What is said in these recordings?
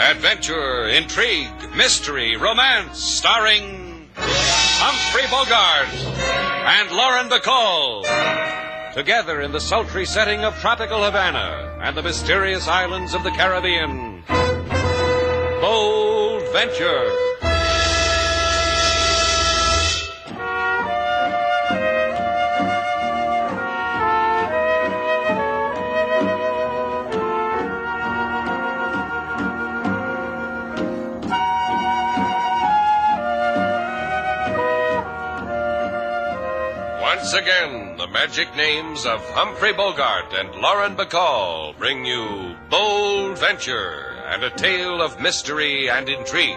Adventure, intrigue, mystery, romance, starring Humphrey Bogart and Lauren Bacall. Together in the sultry setting of tropical Havana and the mysterious islands of the Caribbean. Bold Venture. Once again, the magic names of Humphrey Bogart and Lauren Bacall bring you Bold Venture and a tale of mystery and intrigue.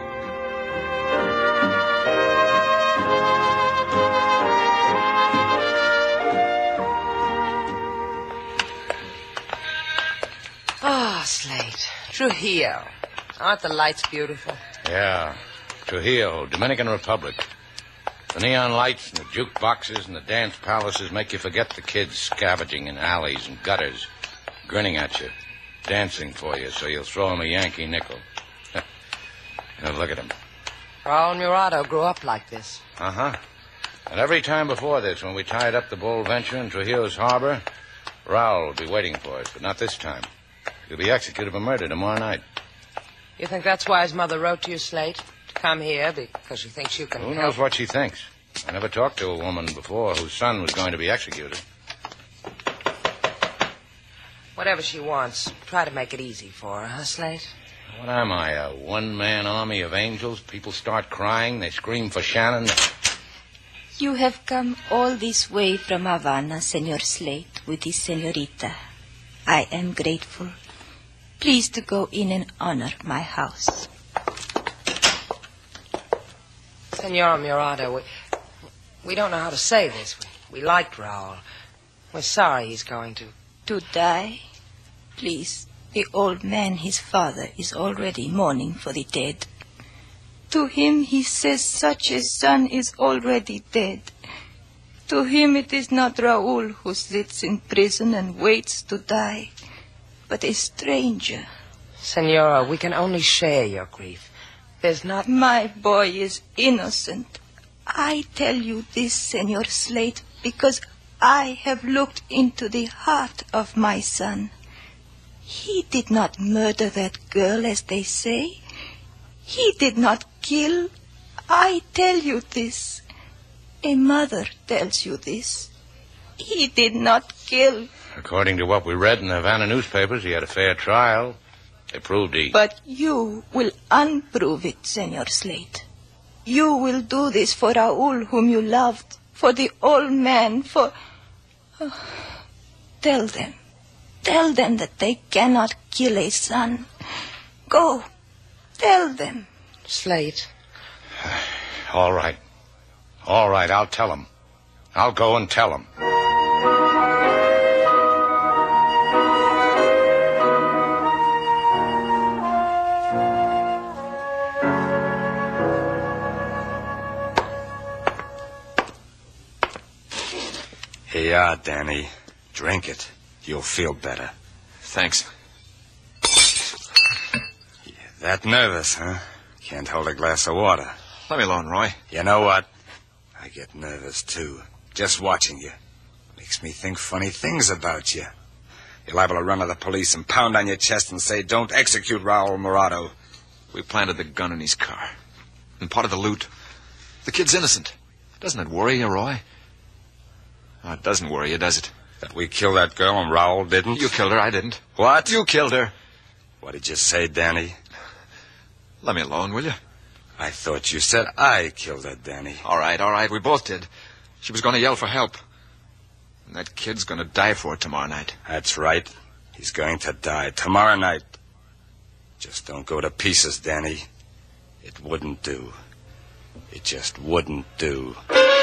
Ah, Slate. Trujillo. Aren't the lights beautiful? Yeah. Trujillo, Dominican Republic. The neon lights and the jukeboxes and the dance palaces make you forget the kids scavenging in alleys and gutters, grinning at you, dancing for you so you'll throw them a Yankee nickel. Now look at him. Raul Murado grew up like this. Uh-huh. And every time before this, when we tied up the Bold Venture in Trujillo's harbor, Raul would be waiting for us, but not this time. He'll be executed for murder tomorrow night. You think that's why his mother wrote to you, Slate? To come here because she thinks you can Who knows what she thinks? I never talked to a woman before whose son was going to be executed. Whatever she wants, try to make it easy for her, huh, Slate? What am I, a one-man army of angels? People start crying, they scream for Shannon. You have come all this way from Havana, Senor Slate, with this senorita. I am grateful. Please to go in and honor my house. Senor Murado, we don't know how to say this. We liked Raul. We're sorry he's going to... To die? Please, the old man, his father, is already mourning for the dead. To him he says such a son is already dead. To him it is not Raul who sits in prison and waits to die, but a stranger. Senora, we can only share your grief. There's not... My boy is innocent. I tell you this, Senor Slate, because I have looked into the heart of my son. He did not murder that girl, as they say. He did not kill. I tell you this. A mother tells you this. He did not kill. According to what we read in the Havana newspapers, he had a fair trial. They proved he... But you will unprove it, Senor Slate. You will do this for Raul, whom you loved, for the old man, for... Tell them that they cannot kill a son. Go, tell them. Slate. All right, I'll tell them. I'll go and tell them. Here you are, Danny. Drink it. You'll feel better. Thanks. You're that nervous, huh? Can't hold a glass of water. Let me alone, Roy. You know what? I get nervous, too. Just watching you. Makes me think funny things about you. You're liable to run to the police and pound on your chest and say, don't execute Raul Murado. We planted the gun in his car. And part of the loot. The kid's innocent. Doesn't it worry you, Roy? Oh, it doesn't worry you, does it? That we killed that girl and Raul didn't? You killed her, I didn't. What? You killed her. What did you say, Danny? Let me alone, will you? I thought you said I killed her, Danny. All right, we both did. She was going to yell for help. And that kid's going to die for it tomorrow night. That's right. He's going to die tomorrow night. Just don't go to pieces, Danny. It wouldn't do. It just wouldn't do.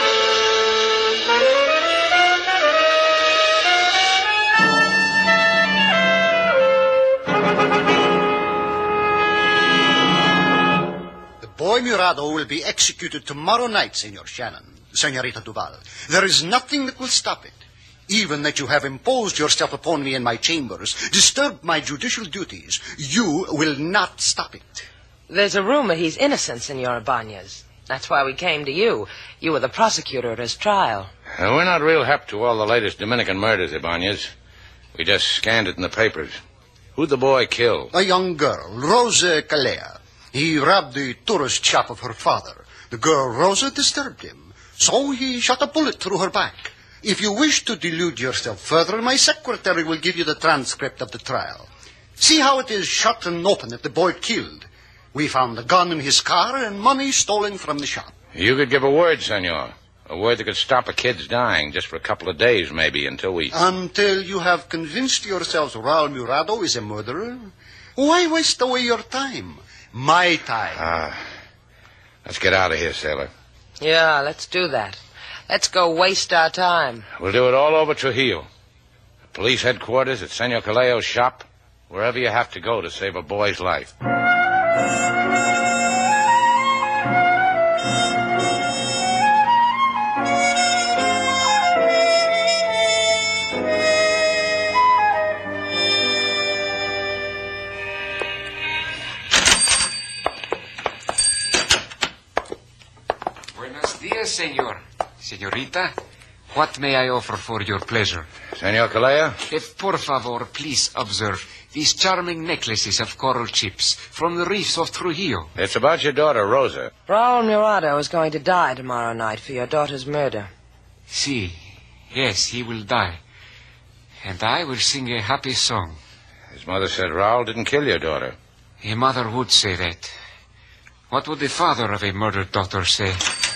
Boy Murado will be executed tomorrow night, Senor Shannon, Senorita Duval. There is nothing that will stop it. even that you have imposed yourself upon me in my chambers, disturbed my judicial duties, you will not stop it. There's a rumor he's innocent, Senor Ibanez. That's why we came to you. You were the prosecutor at his trial. We're not real hep to all the latest Dominican murders, Ibanez. We just scanned it in the papers. Who'd the boy kill? A young girl, Rosa Calea. He robbed the tourist shop of her father. The girl, Rosa, disturbed him. So he shot a bullet through her back. If you wish to delude yourself further, my secretary will give you the transcript of the trial. See how it is shut and open that the boy killed. We found the gun in his car and money stolen from the shop. You could give a word, senor. A word that could stop a kid's dying just for a couple of days, maybe, until you have convinced yourselves Raul Murado is a murderer. Why waste away your time? My time. Let's get out of here, sailor. Yeah, let's do that. Let's go waste our time. We'll do it all over Trujillo. Police headquarters at Senor Caleo's shop. Wherever you have to go to save a boy's life. Buenos dias, senor. Senorita, what may I offer for your pleasure? Senor Calea? If, por favor, please observe these charming necklaces of coral chips from the reefs of Trujillo. It's about your daughter, Rosa. Raul Murado is going to die tomorrow night for your daughter's murder. Si. Yes, he will die. And I will sing a happy song. His mother said Raul didn't kill your daughter. A mother would say that. What would the father of a murdered daughter say?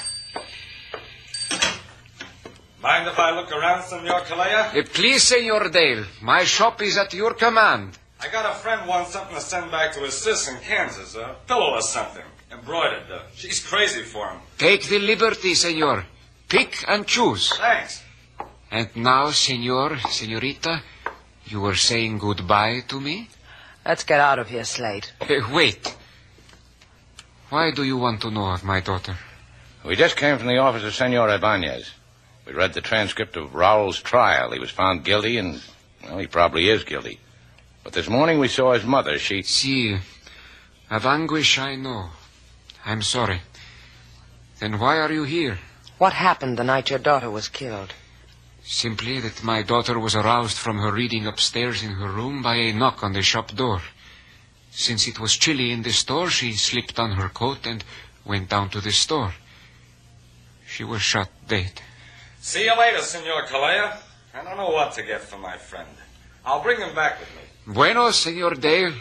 Mind if I look around, Senor Calea? Please, Senor Dale. My shop is at your command. I got a friend wants something to send back to his sis in Kansas. A pillow or something. Embroidered. She's crazy for him. Take the liberty, senor. Pick and choose. Thanks. And now, senorita, you were saying goodbye to me? Let's get out of here, Slate. Wait. Why do you want to know of my daughter? We just came from the office of Senor Ibanez. We read the transcript of Raul's trial. He was found guilty, and, well, he probably is guilty. But this morning we saw his mother. Si. Of anguish I know. I'm sorry. Then why are you here? What happened the night your daughter was killed? Simply that my daughter was aroused from her reading upstairs in her room by a knock on the shop door. Since it was chilly in the store, she slipped on her coat and went down to the store. She was shot dead. See you later, Senor Calea. I don't know what to get for my friend. I'll bring him back with me. Bueno, Senor Dale.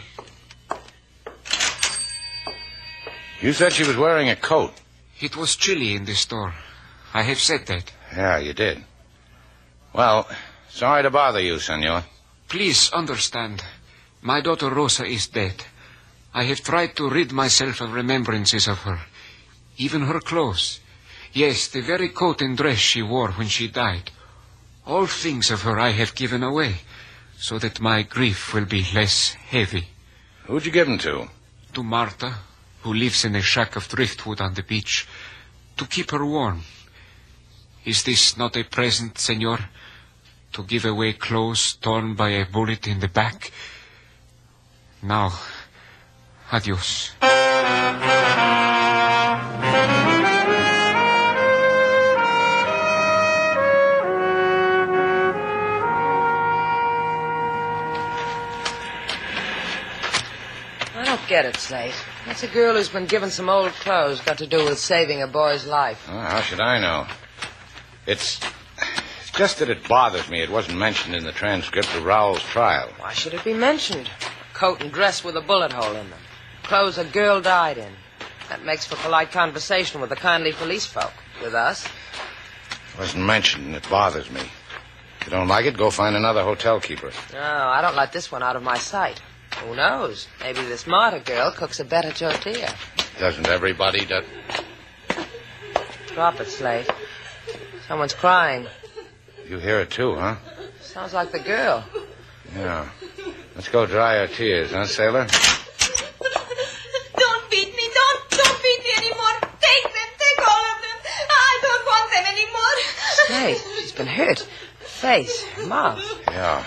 You said she was wearing a coat. It was chilly in the store. I have said that. Yeah, you did. Well, sorry to bother you, senor. Please understand. My daughter Rosa is dead. I have tried to rid myself of remembrances of her. Even her clothes. Yes, the very coat and dress she wore when she died. All things of her I have given away, so that my grief will be less heavy. Who'd you give them to? To Marta, who lives in a shack of driftwood on the beach, to keep her warm. Is this not a present, senor? To give away clothes torn by a bullet in the back? Now, adios. I don't get it, Slate. What's a girl who's been given some old clothes got to do with saving a boy's life? Well, how should I know? It's just that it bothers me it wasn't mentioned in the transcript of Raul's trial. Why should it be mentioned? A coat and dress with a bullet hole in them. Clothes a girl died in. That makes for polite conversation with the kindly police folk. With us. It wasn't mentioned, and it bothers me. If you don't like it, go find another hotel keeper. No, I don't let this one out of my sight. Who knows? Maybe this Marta girl cooks a better tortilla. Doesn't everybody do... Drop it, Slate. Someone's crying. You hear it too, huh? Sounds like the girl. Yeah. Let's go dry our tears, huh, sailor? Don't beat me. Don't beat me anymore. Take them. Take all of them. I don't want them anymore. Slate, she's been hurt. face, mouth. Yeah.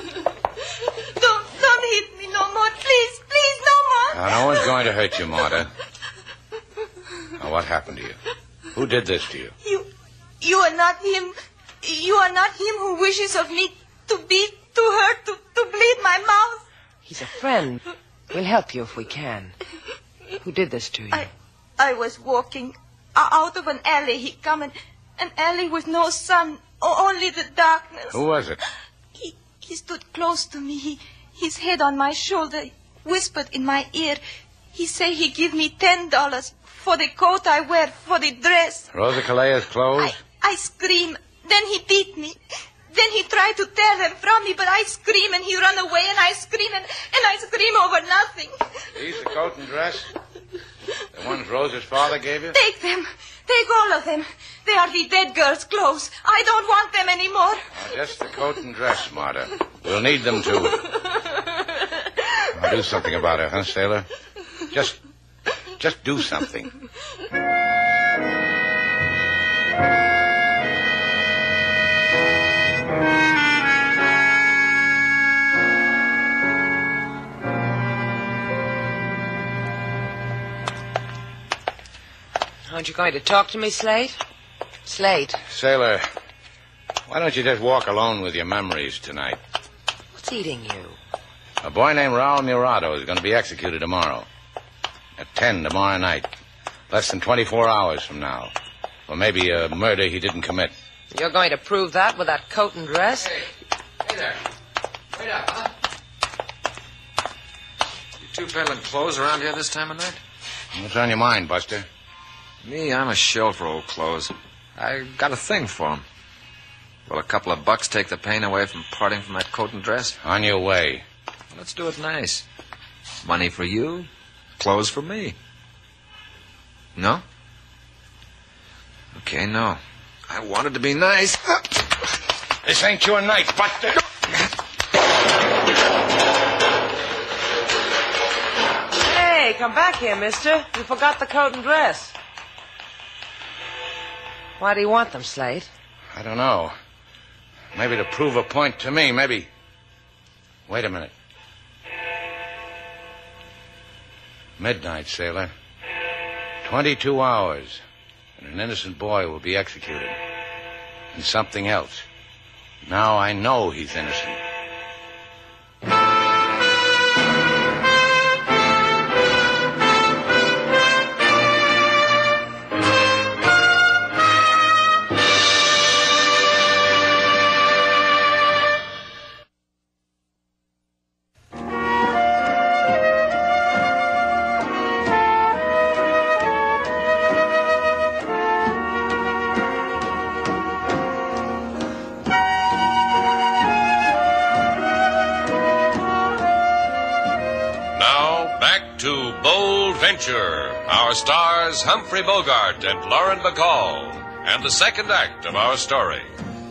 Don't hit me no more. Please, no more. Now, no one's going to hurt you, Marta. Now, what happened to you? Who did this to you? You are not him. You are not him who wishes of me to beat, to hurt, to bleed my mouth. He's a friend. We'll help you if we can. Who did this to you? I was walking out of an alley. He come in an alley with no sun, only the darkness. Who was it? He stood close to me. His head on my shoulder, whispered in my ear. He say he give me $10 for the coat I wear, for the dress. Rosa Calea's clothes? I scream. Then he beat me. Then he tried to tear them from me, but I scream and he run away and I scream and I scream over nothing. These the coat and dress? The ones Rosa's father gave you? Take them. Take all of them. They are the dead girl's clothes. I don't want them anymore. Now, just the coat and dress, Marta. We'll need them too. Now, do something about her, huh, Sailor? Just do something. Aren't you going to talk to me, Slate? Slate. Sailor, why don't you just walk alone with your memories tonight? What's eating you? A boy named Raul Murado is going to be executed tomorrow. At 10 tomorrow night. Less than 24 hours from now. For maybe a murder he didn't commit. You're going to prove that with that coat and dress? Hey there. Wait up, huh? You two peddling clothes around here this time of night? What's on your mind, Buster? Me, I'm a shell for old clothes. I got a thing for 'em. Will a couple of bucks take the pain away from parting from that coat and dress? On your way. Let's do it nice. Money for you, clothes for me. No? Okay, no. I wanted to be nice. This ain't your night, Buster. Hey, come back here, mister. You forgot the coat and dress. Why do you want them, Slate? I don't know. Maybe to prove a point to me, maybe. Wait a minute. Midnight, Sailor. 22 hours, and an innocent boy will be executed. And something else. Now I know he's innocent. Our stars, Humphrey Bogart and Lauren Bacall, and the second act of our story.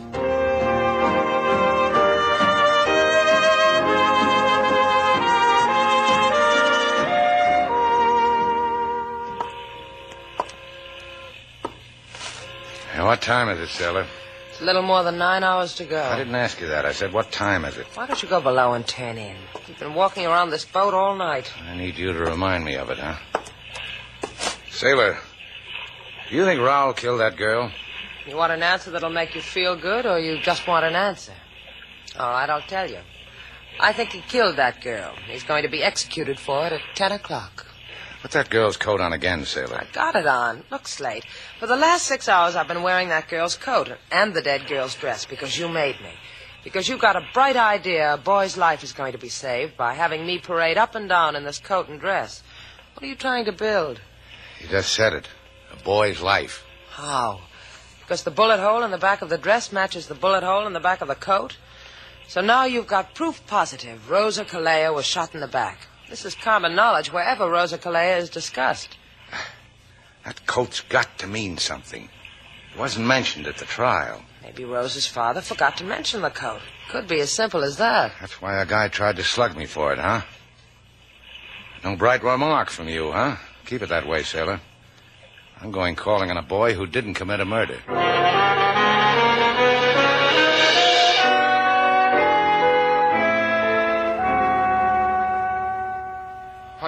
Hey, what time is it, Sailor? It's a little more than 9 hours to go. I didn't ask you that. I said, what time is it? Why don't you go below and turn in? You've been walking around this boat all night. I need you to remind me of it, huh? Sailor, do you think Raul killed that girl? You want an answer that'll make you feel good, or you just want an answer? All right, I'll tell you. I think he killed that girl. He's going to be executed for it at 10 o'clock. Put that girl's coat on again, Sailor. I got it on. Look, Slate, for the last 6 hours I've been wearing that girl's coat and the dead girl's dress because you made me. Because you've got a bright idea a boy's life is going to be saved by having me parade up and down in this coat and dress. What are you trying to build? You just said it. A boy's life. How? Because the bullet hole in the back of the dress matches the bullet hole in the back of the coat? So now you've got proof positive Rosa Calea was shot in the back. This is common knowledge wherever Rosa Calea is discussed. That coat's got to mean something. It wasn't mentioned at the trial. Maybe Rosa's father forgot to mention the coat. Could be as simple as that. That's why a guy tried to slug me for it, huh? No bright remark from you, huh? Keep it that way, Sailor. I'm going calling on a boy who didn't commit a murder.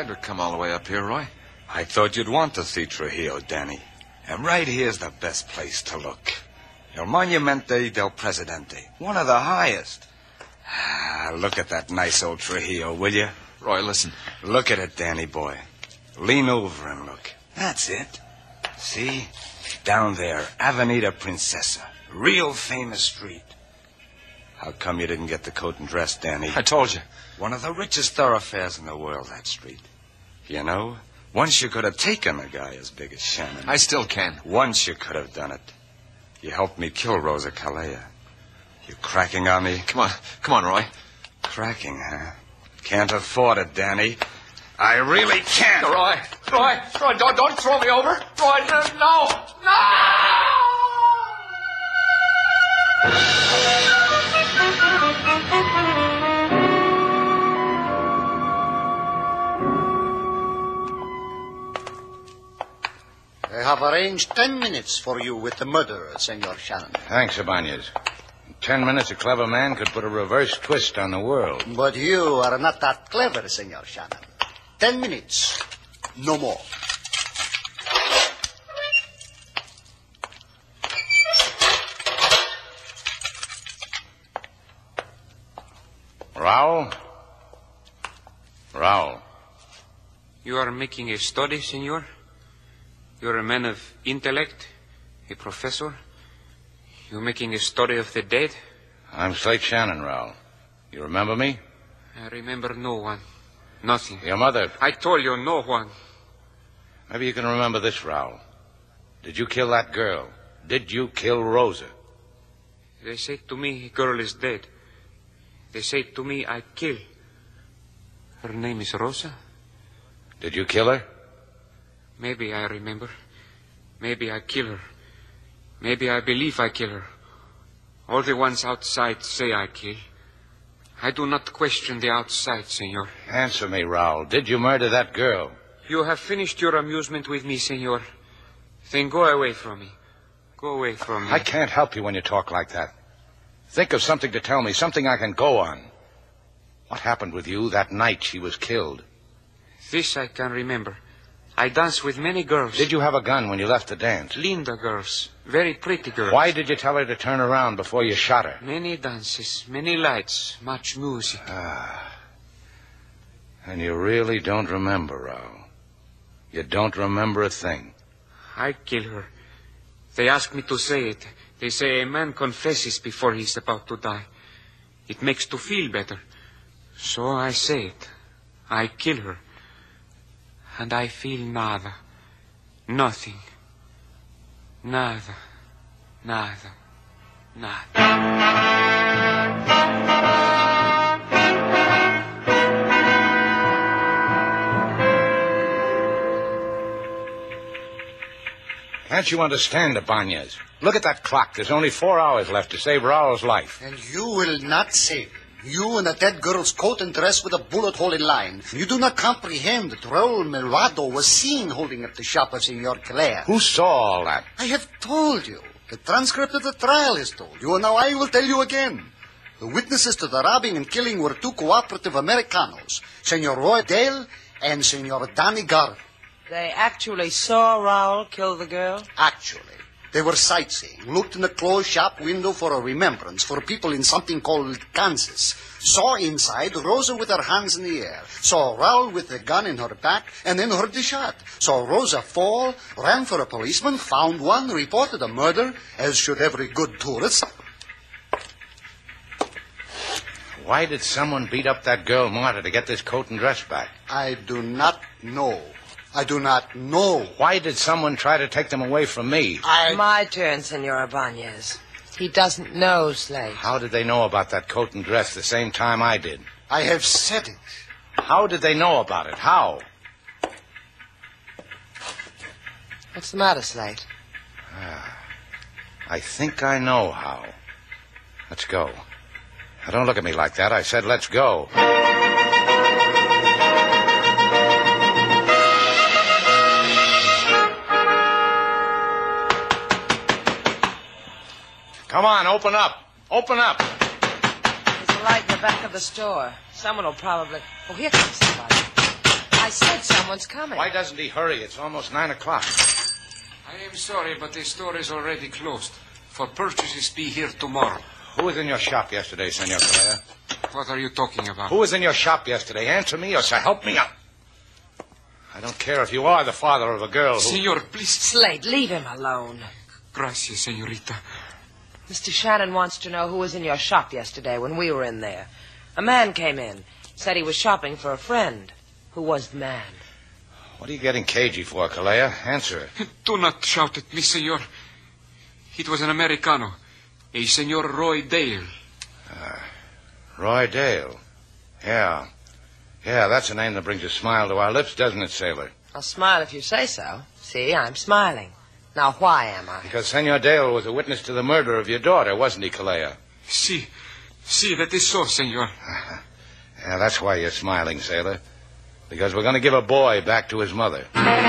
Why'd we come all the way up here, Roy? I thought you'd want to see Trujillo, Danny. And right here's the best place to look. El Monumente del Presidente. One of the highest. Look at that nice old Trujillo, will you? Roy, listen. Look at it, Danny boy. Lean over and look. That's it. See? Down there, Avenida Princesa. Real famous street. How come you didn't get the coat and dress, Danny? I told you. One of the richest thoroughfares in the world, that street. You know, once you could have taken a guy as big as Shannon. I still can. Once you could have done it. You helped me kill Rosa Calleja. You cracking on me? Come on, Roy. Cracking, huh? Can't afford it, Danny. I really can't. Roy, don't throw me over. Roy, no. I have arranged 10 minutes for you with the murderer, Senor Shannon. Thanks, Ibanez. In 10 minutes, a clever man could put a reverse twist on the world. But you are not that clever, Senor Shannon. 10 minutes. No more. Raul. You are making a study, senor? You're a man of intellect, a professor. You're making a study of the dead? I'm Slate Shannon, Raul. You remember me? I remember no one. Nothing. Your mother. I told you no one. Maybe you can remember this, Raul. Did you kill that girl? Did you kill Rosa? They say to me, a girl is dead. They say to me, I kill. Her name is Rosa. Did you kill her? Maybe I remember. Maybe I kill her. Maybe I believe I kill her. All the ones outside say I kill. I do not question the outside, senor. Answer me, Raul. Did you murder that girl? You have finished your amusement with me, senor. Then go away from me. Go away from me. I can't help you when you talk like that. Think of something to tell me, something I can go on. What happened with you that night she was killed? This I can remember. I danced with many girls. Did you have a gun when you left the dance? Linda girls. Very pretty girls. Why did you tell her to turn around before you shot her? Many dances, many lights, much music. And you really don't remember, Raul. You don't remember a thing. I kill her. They ask me to say it. They say a man confesses before he's about to die. It makes to feel better. So I say it. I kill her. And I feel nada. Nothing. Nada. Nada. Nada. Can't you understand, Ibanez? Look at that clock. There's only 4 hours left to save Raul's life. And you will not save him. You in a dead girl's coat and dress with a bullet hole in line. You do not comprehend that Raul Merado was seen holding up the shop of Senor Calleja. Who saw all that? I have told you. The transcript of the trial has told you, and now I will tell you again. The witnesses to the robbing and killing were two cooperative Americanos, Senor Roy Dale and Senor Danny Garvey. They actually saw Raul kill the girl? Actually. They were sightseeing, looked in a closed shop window for a remembrance for people in something called Kansas. Saw inside Rosa with her hands in the air. Saw Raul with the gun in her back and then heard the shot. Saw Rosa fall, ran for a policeman, found one, reported a murder, as should every good tourist. Why did someone beat up that girl Marta to get this coat and dress back? I do not know. I do not know. Why did someone try to take them away from me? My turn, Senor Ibanez. He doesn't know, Slate. How did they know about that coat and dress the same time I did? I have said it. How did they know about it? How? What's the matter, Slate? I think I know how. Let's go. Now, don't look at me like that. I said let's go. Come on, open up. Open up. There's a light in the back of the store. Someone will probably... Oh, here comes somebody. I said someone's coming. Why doesn't he hurry? It's almost 9 o'clock. I am sorry, but the store is already closed. For purchases, be here tomorrow. Who was in your shop yesterday, Senor Calleja? What are you talking about? Who was in your shop yesterday? Answer me or help me out. I don't care if you are the father of a girl who... Senor, please. Slade, leave him alone. Gracias, senorita. Mr. Shannon wants to know who was in your shop yesterday when we were in there. A man came in, said he was shopping for a friend. Who was the man? What are you getting cagey for, Calleja? Answer it. Do not shout at me, senor. It was an Americano, a Senor Roy Dale. Roy Dale. Yeah, that's a name that brings a smile to our lips, doesn't it, sailor? I'll smile if you say so. See, I'm smiling. Now, why am I? Because Senor Dale was a witness to the murder of your daughter, wasn't he, Calleja? Si, that is so, senor. Yeah, that's why you're smiling, sailor. Because we're going to give a boy back to his mother.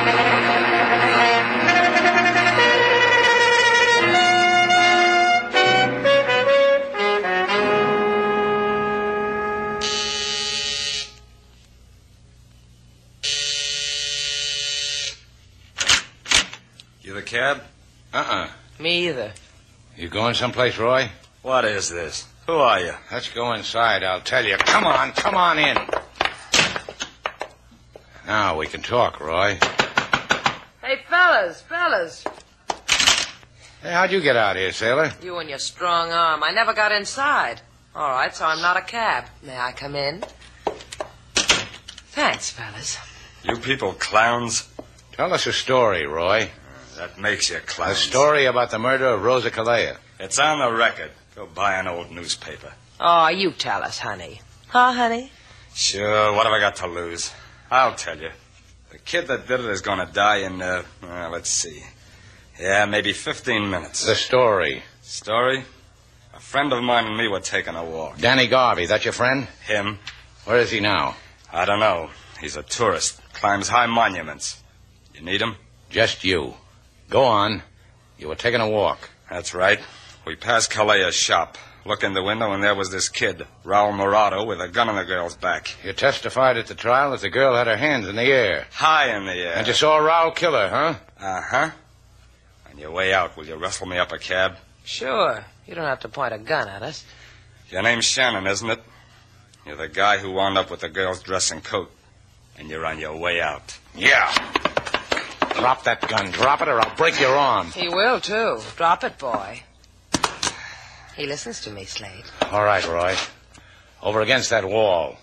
You the cab? Me either. You going someplace, Roy? What is this? Who are you? Let's go inside, I'll tell you. Come on in. Now we can talk, Roy. Hey, fellas. Hey, how'd you get out here, sailor? You and your strong arm. I never got inside. All right, so I'm not a cab. May I come in? Thanks, fellas. You people clowns? Tell us a story, Roy. That makes you clowns. A story about the murder of Rosa Calleja. It's on the record. Go buy an old newspaper. Oh, you tell us, honey. Huh, honey? Sure, what have I got to lose? I'll tell you. The kid that did it is going to die in, let's see. Yeah, maybe 15 minutes. The story. Story? A friend of mine and me were taking a walk. Danny Garvey, that your friend? Him. Where is he now? I don't know. He's a tourist. Climbs high monuments. You need him? Just you. Go on. You were taking a walk. That's right. We passed Calleja's shop. Look in the window, and there was this kid, Raul Morado, with a gun on the girl's back. You testified at the trial that the girl had her hands in the air. High in the air. And you saw Raul kill her, huh? Uh-huh. On your way out, will you wrestle me up a cab? Sure. You don't have to point a gun at us. Your name's Shannon, isn't it? You're the guy who wound up with the girl's dress and coat. And you're on your way out. Yeah. Drop that gun. Drop it or I'll break your arm. He will, too. Drop it, boy. He listens to me, Slade. All right, Roy. Over against that wall.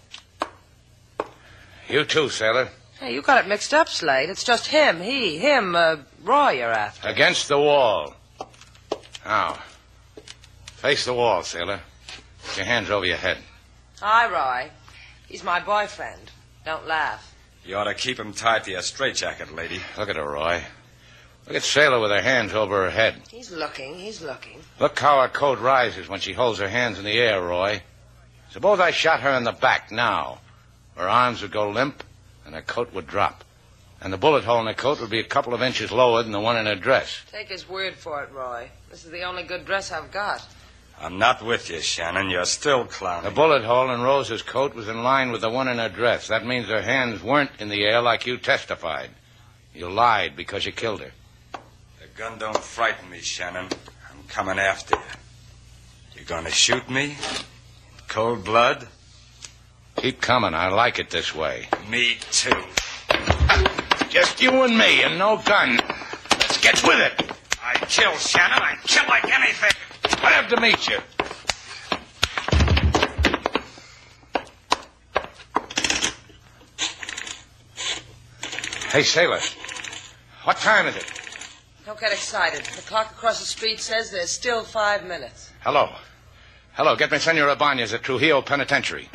You too, sailor. Hey, you got it mixed up, Slade. It's just him, Roy you're after. Against the wall. Now, face the wall, sailor. Put your hands over your head. Hi, Roy. He's my boyfriend. Don't laugh. You ought to keep him tied to your straitjacket, lady. Look at her, Roy. Look at Sailor with her hands over her head. He's looking. Look how her coat rises when she holds her hands in the air, Roy. Suppose I shot her in the back now. Her arms would go limp, and her coat would drop. And the bullet hole in her coat would be a couple of inches lower than the one in her dress. Take his word for it, Roy. This is the only good dress I've got. I'm not with you, Shannon. You're still clowning. The bullet hole in Rosa's coat was in line with the one in her dress. That means her hands weren't in the air like you testified. You lied because you killed her. The gun don't frighten me, Shannon. I'm coming after you. You gonna shoot me? In cold blood? Keep coming. I like it this way. Me too. Just you and me and no gun. Let's get with it. I'd kill Shannon. I'd kill like anything. Glad to meet you. Hey, Sailor. What time is it? Don't get excited. The clock across the street says there's still 5 minutes. Hello. Get me Senor Ibanez at Trujillo Penitentiary.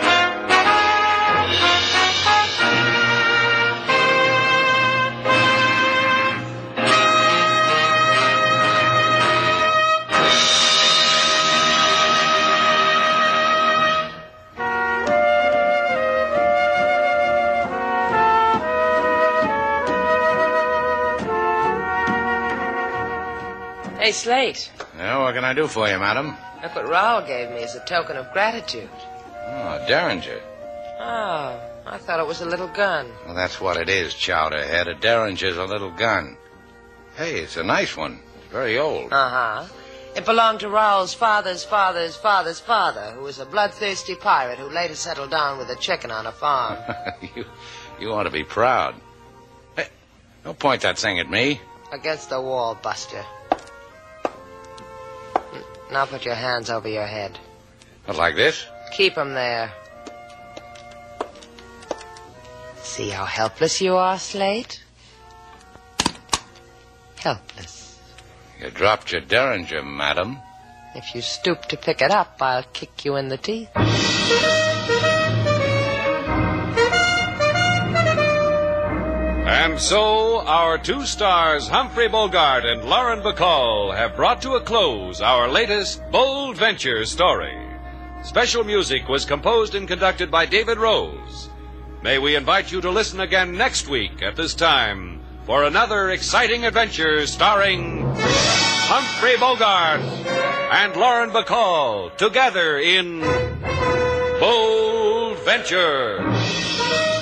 Hey, Slate. Yeah, what can I do for you, madam? Look what Raul gave me as a token of gratitude. Oh, Derringer. Oh, I thought it was a little gun. Well, that's what it is, Chowderhead. A Derringer's a little gun. Hey, it's a nice one. It's very old. Uh-huh. It belonged to Raoul's father's father's father's father, who was a bloodthirsty pirate who later settled down with a chicken on a farm. You ought to be proud. Hey, don't point that thing at me. Against the wall, Buster. Now put your hands over your head. What, like this? Keep 'em there. See how helpless you are, Slate? Helpless. You dropped your Derringer, madam. If you stoop to pick it up, I'll kick you in the teeth. And so, our two stars, Humphrey Bogart and Lauren Bacall, have brought to a close our latest Bold Venture story. Special music was composed and conducted by David Rose. May we invite you to listen again next week at this time for another exciting adventure starring Humphrey Bogart and Lauren Bacall together in Bold Venture.